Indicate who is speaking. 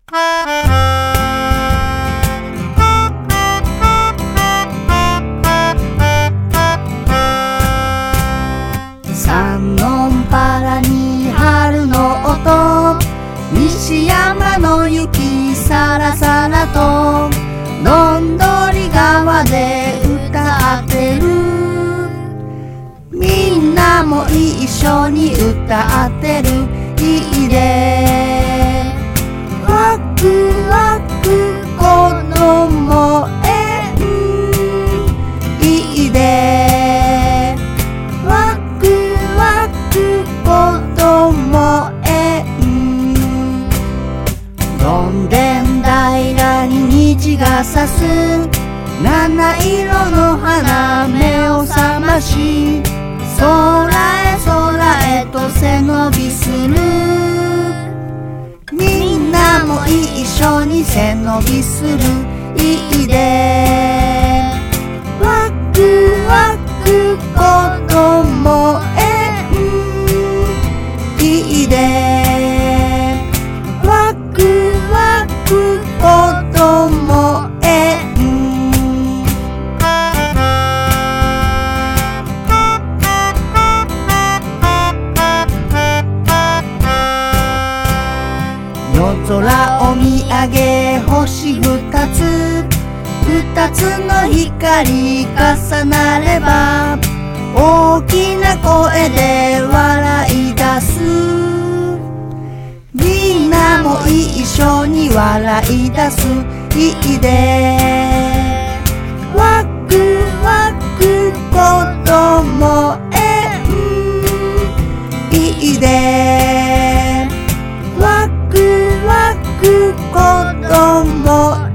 Speaker 1: 三ノ原に春の音、西山の雪さらさらとどんどり川で歌ってる。みんなも一緒に歌ってる。いいでワクワク子供園、いいでワクワク子供園。どんでん平に虹が差す、七色の花目を覚まし、空へ空へと背伸びする。みんなも一緒に背伸びする。いいでワクワク子供園、いいでワクワク子供園。夜空を見上げ星二つ、二つの光重なれば大きな声で笑い出す。みんなも一緒に笑い出す。いいでワクワク子供園、いいでワクワク子供園。